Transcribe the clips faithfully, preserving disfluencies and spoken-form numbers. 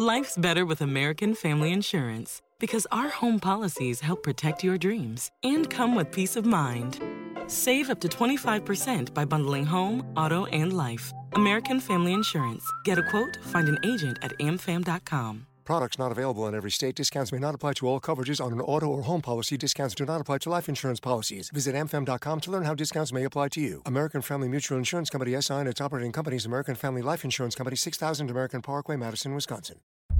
Life's better with American Family Insurance because our home policies help protect your dreams and come with peace of mind. Save up to twenty-five percent by bundling home, auto, and life. American Family Insurance. Get a quote, find an agent at a m fam dot com. Products not available in every state. Discounts may not apply to all coverages on an auto or home policy. Discounts do not apply to life insurance policies. Visit a m fam dot com to learn how discounts may apply to you. American Family Mutual Insurance Company, S I and its operating companies, American Family Life Insurance Company, six thousand American Parkway, Madison, Wisconsin.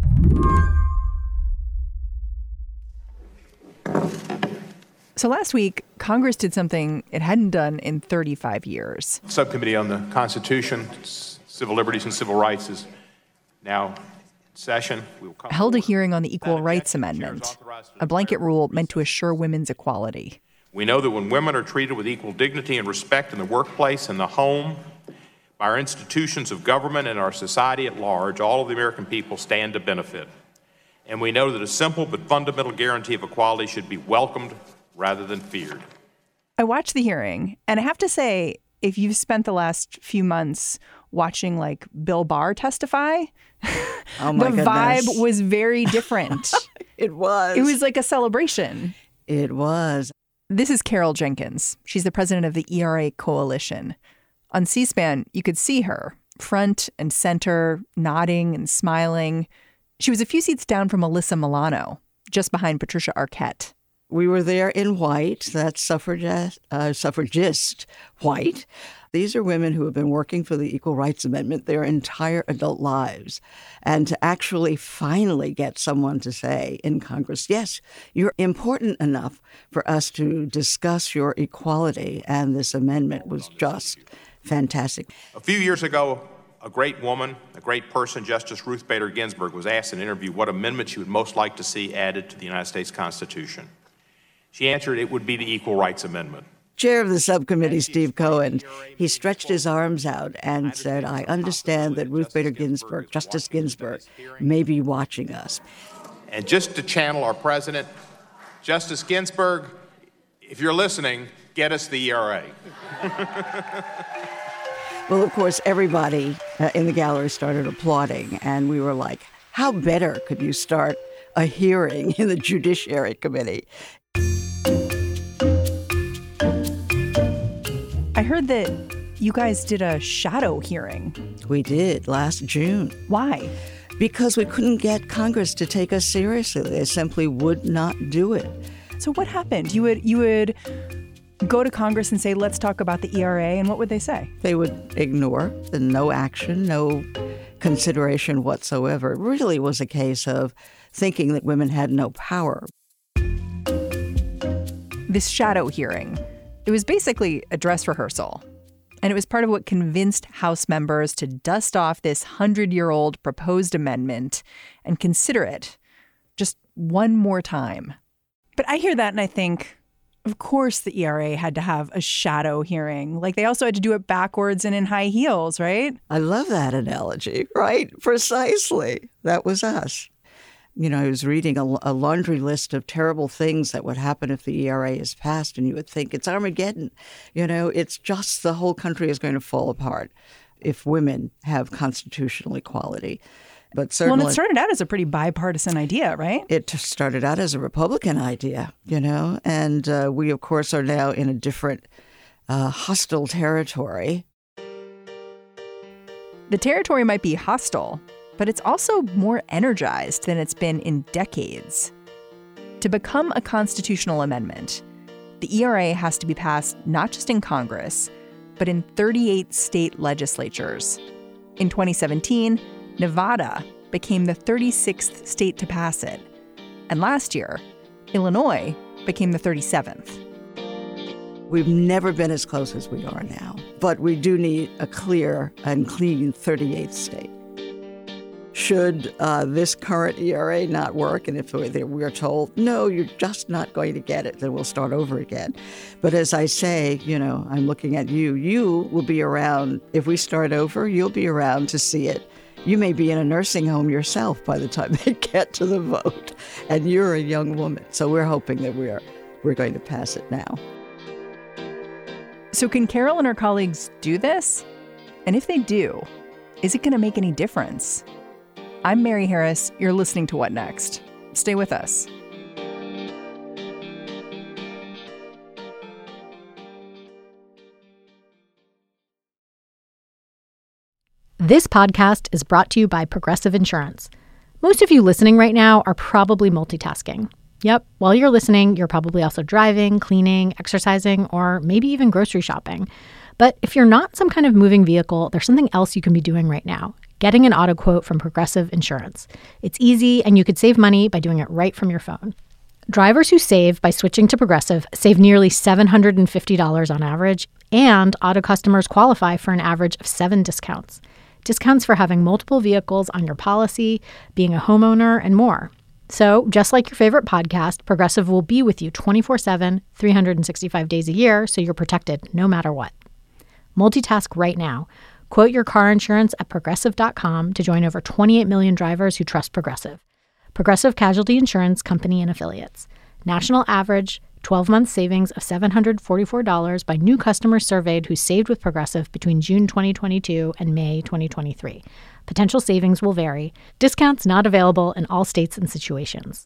So last week, Congress did something it hadn't done in thirty-five years. Subcommittee on the Constitution, Civil Liberties, and Civil Rights is now in session. We will held a hearing on the Equal Rights Amendment, a blanket rule meant to assure women's equality. We know that when women are treated with equal dignity and respect in the workplace and the home, by our institutions of government and our society at large, all of the American people stand to benefit. And we know that a simple but fundamental guarantee of equality should be welcomed rather than feared. I watched the hearing, and I have to say, if you've spent the last few months watching like Bill Barr testify, oh my the goodness. vibe was very different. It was. It was like a celebration. It was. This is Carol Jenkins. She's the president of the E R A Coalition. On C-SPAN, you could see her, front and center, nodding and smiling. She was a few seats down from Alyssa Milano, just behind Patricia Arquette. We were there in white. That's suffragist, uh, suffragist white. These are women who have been working for the Equal Rights Amendment their entire adult lives. And to actually finally get someone to say in Congress, yes, you're important enough for us to discuss your equality. And this amendment was just fantastic. A few years ago, a great woman, a great person, Justice Ruth Bader Ginsburg, was asked in an interview what amendment she would most like to see added to the United States Constitution. She answered it would be the Equal Rights Amendment. Chair of the subcommittee, Steve Cohen, he stretched his arms out and said, I understand that Ruth Bader Ginsburg, Justice Ginsburg, may be watching us. And just to channel our president, Justice Ginsburg, if you're listening, get us the E R A. Well, of course, everybody uh, in the gallery started applauding, and we were like, how better could you start a hearing in the Judiciary Committee? I heard that you guys did a shadow hearing. We did last June. Why? Because we couldn't get Congress to take us seriously. They simply would not do it. So what happened? You would you would go to Congress and say, let's talk about the E R A, and what would they say? They would ignore, no action, no consideration whatsoever. It really was a case of thinking that women had no power. This shadow hearing, it was basically a dress rehearsal. And it was part of what convinced House members to dust off this hundred-year-old proposed amendment and consider it just one more time. But I hear that and I think, of course the E R A had to have a shadow hearing. Like they also had to do it backwards and in high heels, right? I love that analogy, right? Precisely. That was us. You know, I was reading a, a laundry list of terrible things that would happen if the E R A is passed, and you would think it's Armageddon. You know, it's just the whole country is going to fall apart if women have constitutional equality. But certainly, well, and it started out as a pretty bipartisan idea, right? It started out as a Republican idea, you know, and uh, we, of course, are now in a different uh, hostile territory. The territory might be hostile, but it's also more energized than it's been in decades. To become a constitutional amendment, the E R A has to be passed not just in Congress, but in thirty-eight state legislatures. In twenty seventeen, Nevada became the thirty-sixth state to pass it. And last year, Illinois became the thirty-seventh. We've never been as close as we are now, but we do need a clear and clean thirty-eighth state. Should uh, this current E R A not work, and if we're told, no, you're just not going to get it, then we'll start over again. But as I say, you know, I'm looking at you. You will be around. If we start over, you'll be around to see it. You may be in a nursing home yourself by the time they get to the vote, and you're a young woman. So we're hoping that we're we're going to pass it now. So can Carol and her colleagues do this? And if they do, is it going to make any difference? I'm Mary Harris. You're listening to What Next? Stay with us. This podcast is brought to you by Progressive Insurance. Most of you listening right now are probably multitasking. Yep, while you're listening, you're probably also driving, cleaning, exercising, or maybe even grocery shopping. But if you're not some kind of moving vehicle, there's something else you can be doing right now. Getting an auto quote from Progressive Insurance. It's easy, and you could save money by doing it right from your phone. Drivers who save by switching to Progressive save nearly seven hundred fifty dollars on average, and auto customers qualify for an average of seven discounts. Discounts for having multiple vehicles on your policy, being a homeowner, and more. So, just like your favorite podcast, Progressive will be with you twenty-four seven, three hundred sixty-five days a year, so you're protected no matter what. Multitask right now. Quote your car insurance at Progressive dot com to join over twenty-eight million drivers who trust Progressive. Progressive Casualty Insurance Company and Affiliates. National average twelve-month savings of seven hundred forty-four dollars by new customers surveyed who saved with Progressive between June twenty twenty-two and May twenty twenty-three. Potential savings will vary. Discounts not available in all states and situations.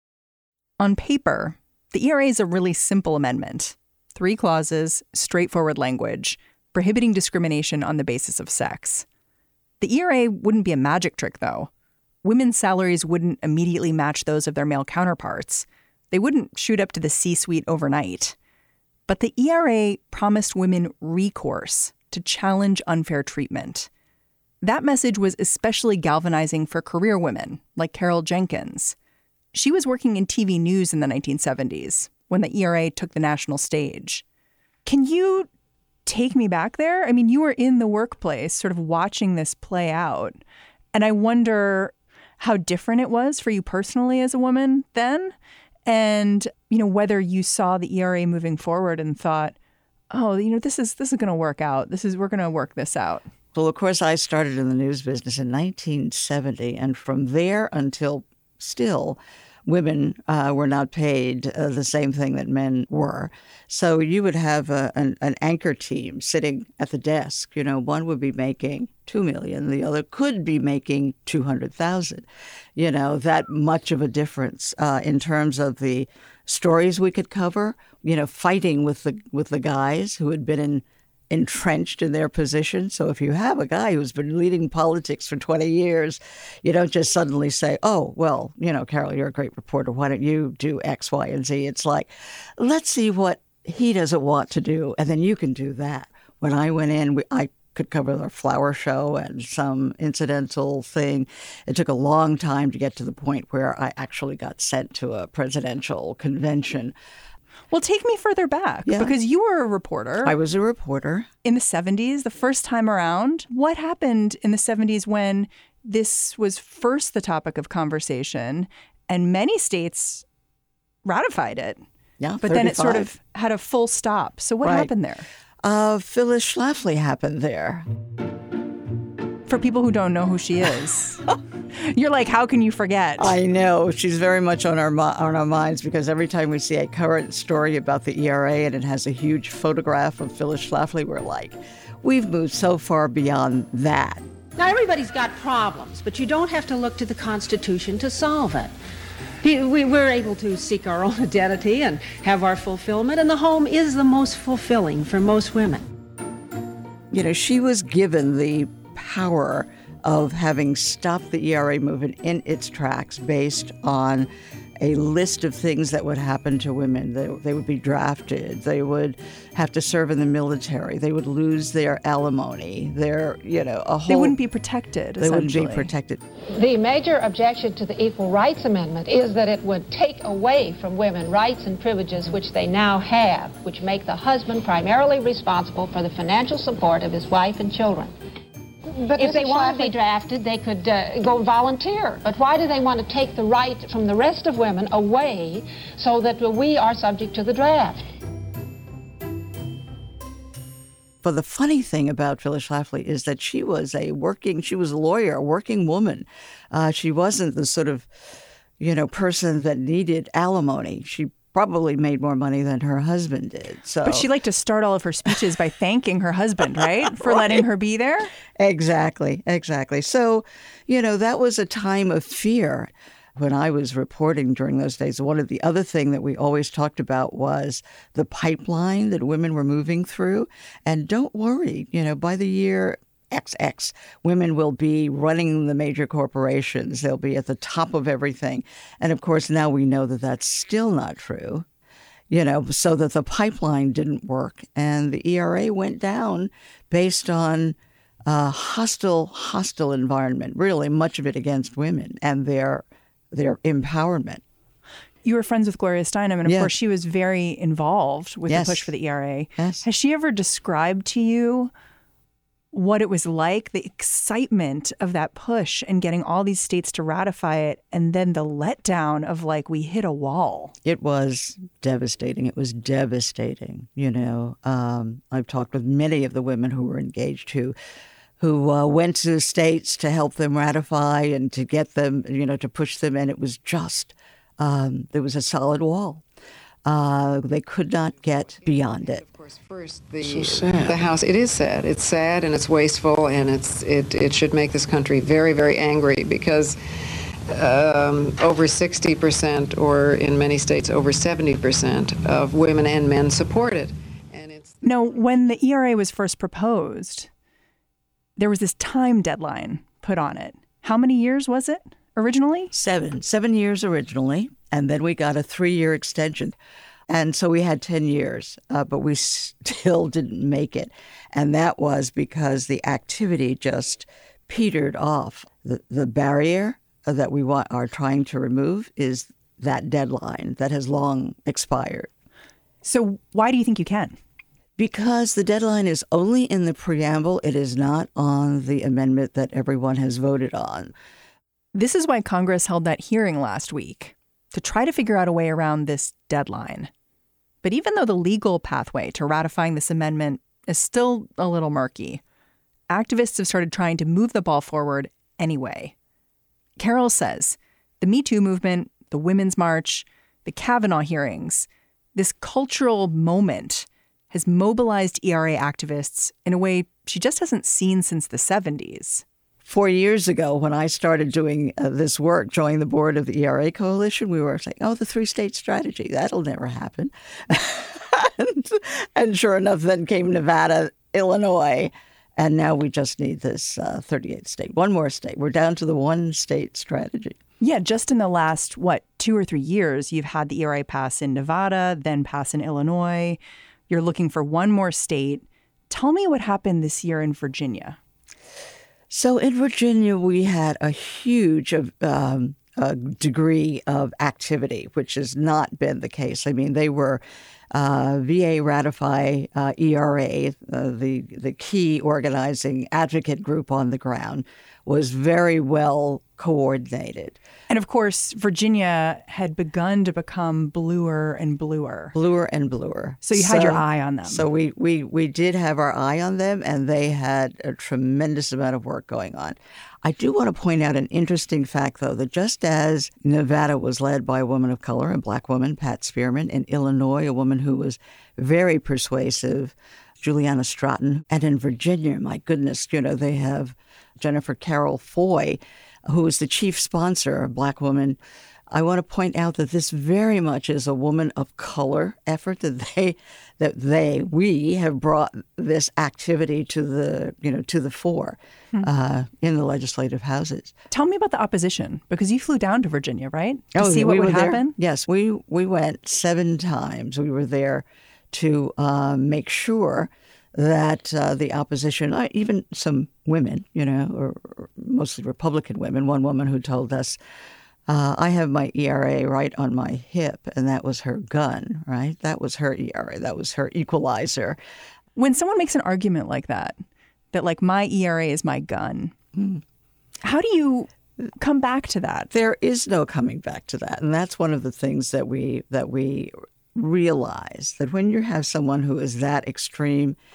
On paper, the E R A is a really simple amendment. Three clauses, straightforward language, prohibiting discrimination on the basis of sex. The E R A wouldn't be a magic trick, though. Women's salaries wouldn't immediately match those of their male counterparts. They wouldn't shoot up to the C-suite overnight. But the E R A promised women recourse to challenge unfair treatment. That message was especially galvanizing for career women like Carol Jenkins. She was working in T V news in the nineteen seventies when the E R A took the national stage. Can you take me back there? I mean, you were in the workplace sort of watching this play out. And I wonder how different it was for you personally as a woman then. And, you know, whether you saw the E R A moving forward and thought, oh, you know, this is this is going to work out. This is we're going to work this out. Well, of course, I started in the news business in nineteen seventy. And from there until still, women uh, were not paid uh, the same thing that men were. So you would have a, an, an anchor team sitting at the desk. You know, one would be making two million dollars, the other could be making two hundred thousand dollars. You know, that much of a difference uh, in terms of the stories we could cover, you know, fighting with the with the guys who had been in, entrenched in their position. So if you have a guy who's been leading politics for twenty years, you don't just suddenly say, oh, well, you know, Carol, you're a great reporter. Why don't you do X, Y, and Z? It's like, let's see what he doesn't want to do, and then you can do that. When I went in, we, I could cover the flower show and some incidental thing. It took a long time to get to the point where I actually got sent to a presidential convention. Well, take me further back, yeah. because you were a reporter. I was a reporter. In the seventies, the first time around. What happened in the seventies when this was first the topic of conversation and many states ratified it? Yeah, but thirty-five. Then it sort of had a full stop. So what right. happened there? Uh, Phyllis Schlafly happened there. For people who don't know who she is, you're like, how can you forget? I know. She's very much on our on our minds because every time we see a current story about the E R A and it has a huge photograph of Phyllis Schlafly, we're like, we've moved so far beyond that. Now, everybody's got problems, but you don't have to look to the Constitution to solve it. We, we're able to seek our own identity and have our fulfillment, and the home is the most fulfilling for most women. You know, she was given the power of having stopped the E R A movement in its tracks based on a list of things that would happen to women. They, they would be drafted. They would have to serve in the military. They would lose their alimony. Their, you know, a whole... They wouldn't be protected, They wouldn't be protected. The major objection to the Equal Rights Amendment is that it would take away from women rights and privileges which they now have, which make the husband primarily responsible for the financial support of his wife and children. But if they want to be drafted, they could uh, go volunteer. But why do they want to take the right from the rest of women away so that we are subject to the draft? But the funny thing about Phyllis Schlafly is that she was a working, she was a lawyer, a working woman. Uh, she wasn't the sort of, you know, person that needed alimony. She probably made more money than her husband did. So, but she liked to start all of her speeches by thanking her husband, right? For right. letting her be there? Exactly, exactly. So, you know, that was a time of fear. When I was reporting during those days, one of the other thing that we always talked about was the pipeline that women were moving through. And don't worry, you know, by the year X X, women will be running the major corporations. They'll be at the top of everything. And of course, now we know that that's still not true, you know, so that the pipeline didn't work. And the E R A went down based on a hostile, hostile environment, really much of it against women and their their empowerment. You were friends with Gloria Steinem, and of yeah. course, she was very involved with yes. the push for the E R A. Yes. Has she ever described to you what it was like, the excitement of that push and getting all these states to ratify it, and then the letdown of like, we hit a wall? It was devastating. It was devastating. You know, um, I've talked with many of the women who were engaged who who uh, went to states to help them ratify and to get them, you know, to push them. And it was just, um, there was a solid wall. Uh, they could not get beyond it. Of course, first, the, so the House, it is sad. It's sad and it's wasteful, and it's it, it should make this country very, very angry because um, over sixty percent, or in many states over seventy percent of women and men support it. And it's now, when the E R A was first proposed, there was this time deadline put on it. How many years was it originally? Seven. Seven years originally. And then we got a three-year extension. And so we had ten years, uh, but we still didn't make it. And that was because the activity just petered off. The, the barrier that we want, are trying to remove is that deadline that has long expired. So why do you think you can? Because the deadline is only in the preamble. It is not on the amendment that everyone has voted on. This is why Congress held that hearing last week, to try to figure out a way around this deadline. But even though the legal pathway to ratifying this amendment is still a little murky, activists have started trying to move the ball forward anyway. Carol says the Me Too movement, the Women's March, the Kavanaugh hearings, this cultural moment has mobilized E R A activists in a way she just hasn't seen since the seventies. Four years ago, when I started doing uh, this work, joining the board of the E R A Coalition, we were saying, oh, the three-state strategy, that'll never happen. and, and sure enough, then came Nevada, Illinois, and now we just need this uh, thirty-eighth state. One more state. We're down to the one-state strategy. Yeah, just in the last, what, two or three years, you've had the E R A pass in Nevada, then pass in Illinois. You're looking for one more state. Tell me what happened this year in Virginia. So in Virginia, we had a huge um, uh, degree of activity, which has not been the case. I mean, they were uh, V A Ratify uh, E R A, uh, the, the key organizing advocate group on the ground, was very well coordinated. And of course, Virginia had begun to become bluer and bluer. Bluer and bluer. So you had so, your eye on them. So we, we, we did have our eye on them, and they had a tremendous amount of work going on. I do want to point out an interesting fact, though, that just as Nevada was led by a woman of color, a black woman, Pat Spearman, in Illinois, a woman who was very persuasive, Juliana Stratton, and in Virginia, my goodness, you know, they have Jennifer Carroll Foy, who is the chief sponsor, a black woman. I want to point out that this very much is a woman of color effort, that they, that they, we have brought this activity to the, you know, to the fore hmm. uh, in the legislative houses. Tell me about the opposition, because you flew down to Virginia, right? To oh, see we what would there. happen? Yes, we, we went seven times. We were there to uh, make sure that uh, the opposition, uh, even some women, you know, or, or mostly Republican women, one woman who told us, uh, I have my E R A right on my hip, and that was her gun, right? That was her E R A. That was her equalizer. When someone makes an argument like that, that like my E R A is my gun, mm. how do you come back to that? There is no coming back to that. And that's one of the things that we that we realize, that when you have someone who is that extreme,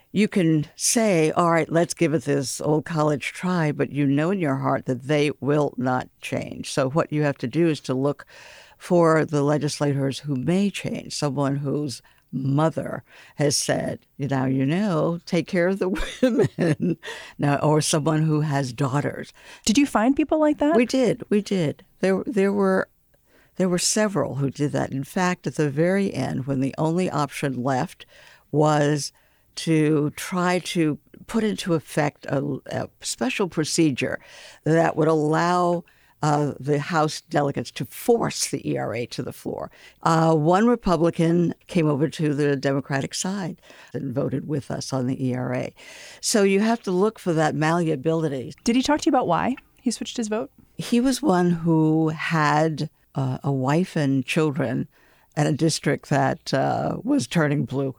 you can say, all right, let's give it this old college try, but you know in your heart that they will not change. So what you have to do is to look for the legislators who may change, someone whose mother has said, now, you know, take care of the women, now, or someone who has daughters. Did you find people like that? We did. We did. There, there were there were several who did that. In fact, at the very end, when the only option left was to try to put into effect a, a special procedure that would allow uh, the House delegates to force the E R A to the floor. Uh, one Republican came over to the Democratic side and voted with us on the E R A. So you have to look for that malleability. Did he talk to you about why he switched his vote? He was one who had uh, a wife and children in a district that uh, was turning blue.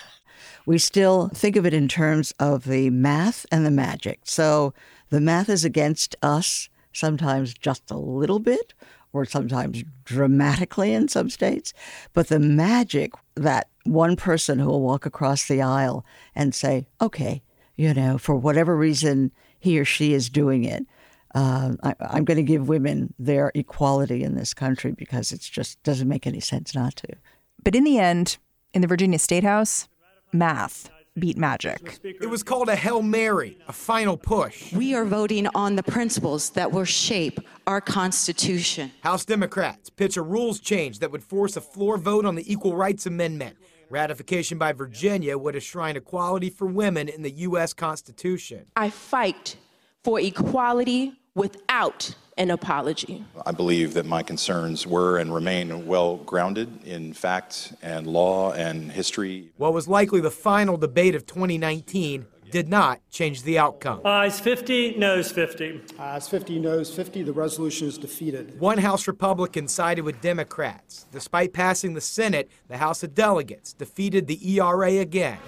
We still think of it in terms of the math and the magic. So the math is against us, sometimes just a little bit, or sometimes dramatically in some states. But the magic, that one person who will walk across the aisle and say, okay, you know, for whatever reason he or she is doing it, uh, I, I'm going to give women their equality in this country because it just doesn't make any sense not to. But in the end, in the Virginia State House, math beat magic. It was called a Hail Mary, a final push. We are voting on the principles that will shape our Constitution. House Democrats pitch a rules change that would force a floor vote on the Equal Rights Amendment. Ratification by Virginia would enshrine equality for women in the U S Constitution. I fight for equality without an apology. I believe that my concerns were and remain well grounded in fact and law and history. What was likely the final debate of twenty nineteen did not change the outcome. Ayes fifty, noes fifty. Ayes fifty, noes fifty. The resolution is defeated. One House Republican sided with Democrats. Despite passing the Senate, the House of Delegates defeated the E R A again.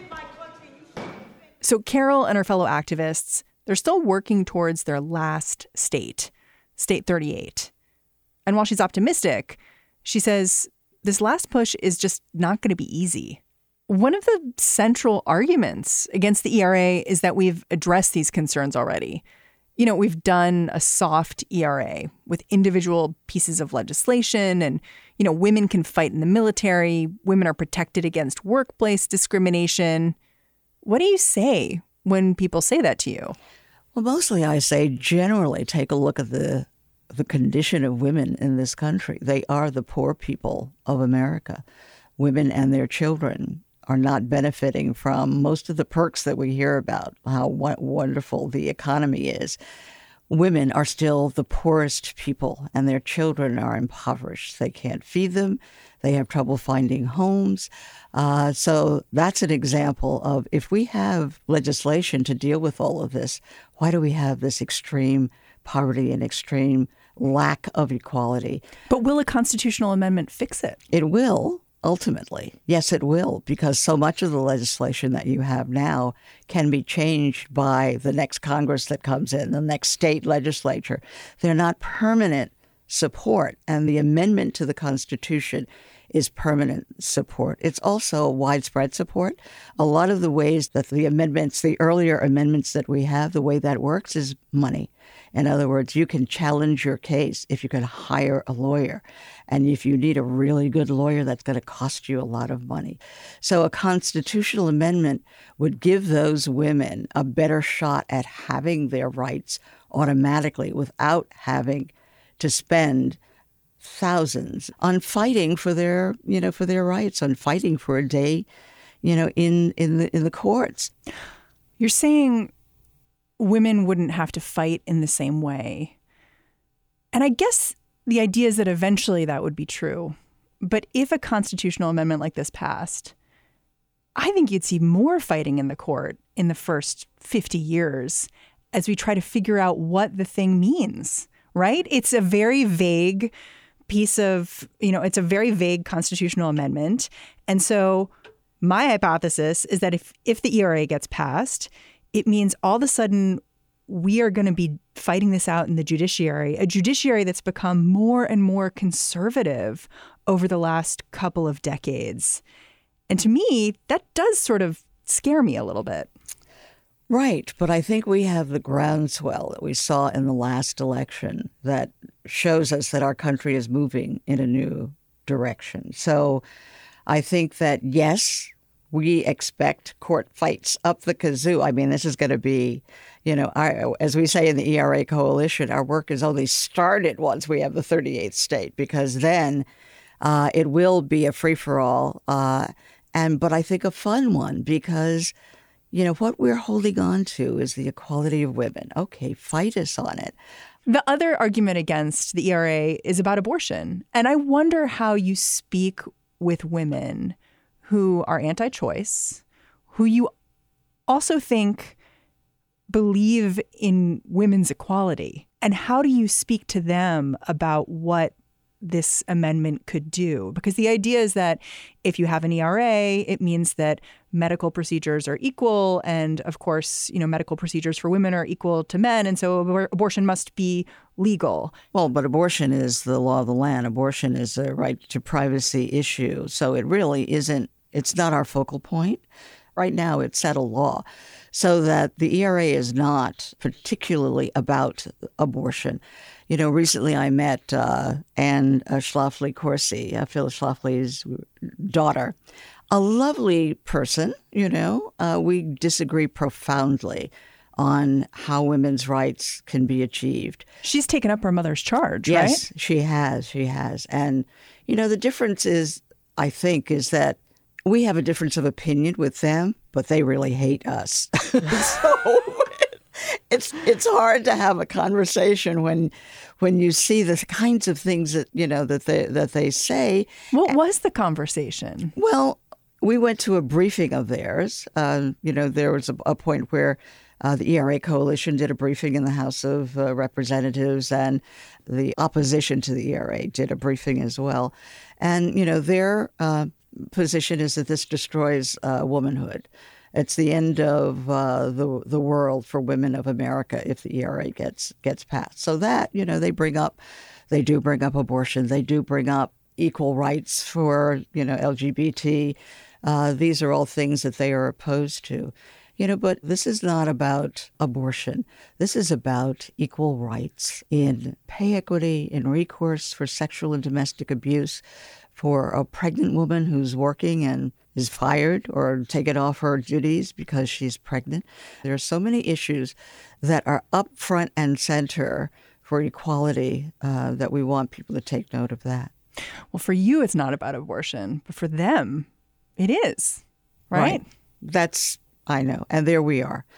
So Carol and her fellow activists, they're still working towards their last state, State thirty-eight. And while she's optimistic, she says this last push is just not going to be easy. One of the central arguments against the E R A is that we've addressed these concerns already. You know, we've done a soft E R A with individual pieces of legislation and, you know, women can fight in the military. Women are protected against workplace discrimination. What do you say when people say that to you? Well, mostly I say generally take a look at the the condition of women in this country. They are the poor people of America. Women and their children are not benefiting from most of the perks that we hear about, how wonderful the economy is. Women are still the poorest people, and their children are impoverished. They can't feed them. They have trouble finding homes. Uh, so that's an example of, if we have legislation to deal with all of this, why do we have this extreme poverty and extreme lack of equality? But will a constitutional amendment fix it? It will. Ultimately, yes, it will, because so much of the legislation that you have now can be changed by the next Congress that comes in, the next state legislature. They're not permanent support, and the amendment to the Constitution is permanent support. It's also widespread support. A lot of the ways that the amendments, the earlier amendments that we have, the way that works is money. In other words, you can challenge your case if you can hire a lawyer. And if you need a really good lawyer, that's going to cost you a lot of money. So a constitutional amendment would give those women a better shot at having their rights automatically without having to spend thousands on fighting for their, you know, for their rights, on fighting for a day, you know, in, in the in the courts. You're saying women wouldn't have to fight in the same way. And I guess the idea is that eventually that would be true. But if a constitutional amendment like this passed, I think you'd see more fighting in the court in the first fifty years as we try to figure out what the thing means, right? It's a very vague piece of, you know, it's a very vague constitutional amendment. And so my hypothesis is that if, if the E R A gets passed, it means all of a sudden we are going to be fighting this out in the judiciary, a judiciary that's become more and more conservative over the last couple of decades. And to me, that does sort of scare me a little bit. Right, but I think we have the groundswell that we saw in the last election that shows us that our country is moving in a new direction. So I think that, yes, we expect court fights up the kazoo. I mean, this is going to be, you know, our, as we say in the E R A coalition, our work is only started once we have the thirty-eighth state, because then uh, it will be a free-for-all, uh, and but I think a fun one, because you know, what we're holding on to is the equality of women. Okay, fight us on it. The other argument against the E R A is about abortion. And I wonder how you speak with women who are anti-choice, who you also think believe in women's equality. And how do you speak to them about what this amendment could do? Because the idea is that if you have an E R A, it means that medical procedures are equal. And of course, you know, medical procedures for women are equal to men. And so abor- abortion must be legal. Well, but abortion is the law of the land. Abortion is a right to privacy issue. So it really isn't, it's not our focal point. Right now, it's settled law. So that the E R A is not particularly about abortion. You know, recently I met uh, Anne uh, Schlafly Corsi, uh, Phyllis Schlafly's daughter. A lovely person, you know. Uh, we disagree profoundly on how women's rights can be achieved. She's taken up her mother's charge, yes, right? Yes, she has. She has. And, you know, the difference is, I think, is that we have a difference of opinion with them, but they really hate us. So it's it's hard to have a conversation when when you see the kinds of things that, you know, that they that they say. What was the conversation? Well, we went to a briefing of theirs. Uh, you know, there was a, a point where uh, the E R A coalition did a briefing in the House of uh, Representatives, and the opposition to the E R A did a briefing as well. And, you know, their uh, position is that this destroys uh, womanhood. It's the end of uh, the the world for women of America if the E R A gets gets passed. So that, you know, they bring up, they do bring up abortion. They do bring up equal rights for, you know, L G B T. Uh, these are all things that they are opposed to. You know, but this is not about abortion. This is about equal rights in pay equity, in recourse for sexual and domestic abuse, for a pregnant woman who's working and is fired or taken off her duties because she's pregnant. There are so many issues that are up front and center for equality uh, that we want people to take note of that. Well, for you, it's not about abortion, but for them, it is, right? Right. That's, I know. And there we are.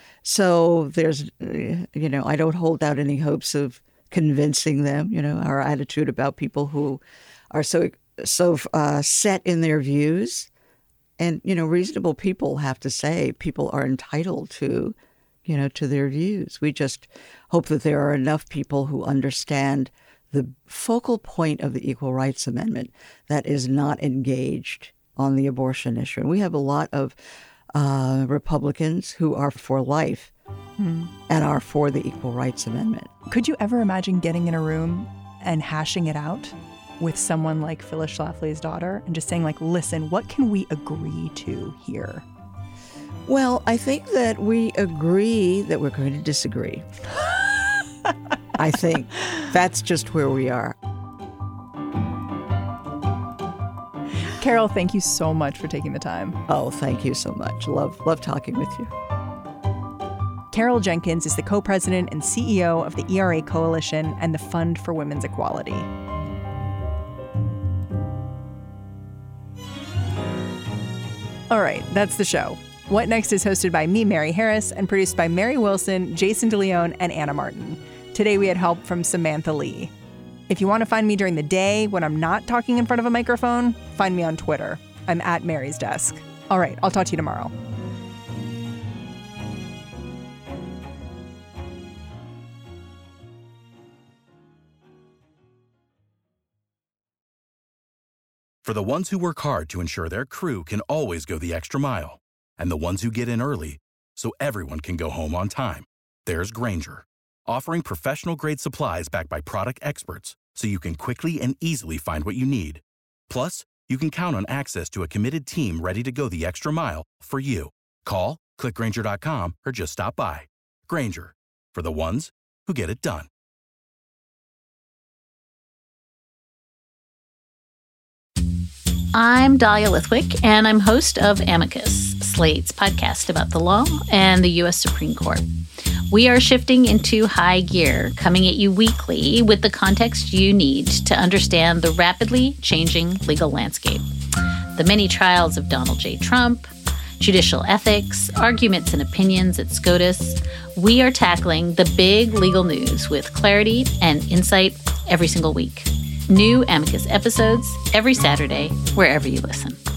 So there's, uh, you know, I don't hold out any hopes of convincing them. You know, our attitude about people who are so so uh, set in their views. And, you know, reasonable people have to say people are entitled to, you know, to their views. We just hope that there are enough people who understand the focal point of the Equal Rights Amendment that is not engaged on the abortion issue. And we have a lot of uh, Republicans who are for life hmm. and are for the Equal Rights Amendment. Could you ever imagine getting in a room and hashing it out with someone like Phyllis Schlafly's daughter and just saying, like, listen, what can we agree to here? Well, I think that we agree that we're going to disagree. I think that's just where we are. Carol, thank you so much for taking the time. Oh, thank you so much. Love, love talking with you. Carol Jenkins is the co-president and C E O of the E R A Coalition and the Fund for Women's Equality. All right, that's the show. What Next is hosted by me, Mary Harris, and produced by Mary Wilson, Jason DeLeon, and Anna Martin. Today we had help from Samantha Lee. If you want to find me during the day when I'm not talking in front of a microphone, find me on Twitter. I'm at Mary's Desk. All right, I'll talk to you tomorrow. For the ones who work hard to ensure their crew can always go the extra mile, and the ones who get in early so everyone can go home on time, there's Grainger, offering professional-grade supplies backed by product experts so you can quickly and easily find what you need. Plus, you can count on access to a committed team ready to go the extra mile for you. Call, click Grainger dot com, or just stop by. Grainger, for the ones who get it done. I'm Dahlia Lithwick, and I'm host of Amicus, Slate's podcast about the law and the U S Supreme Court. We are shifting into high gear, coming at you weekly with the context you need to understand the rapidly changing legal landscape. The many trials of Donald J. Trump, judicial ethics, arguments and opinions at SCOTUS. We are tackling the big legal news with clarity and insight every single week. New Amicus episodes every Saturday, wherever you listen.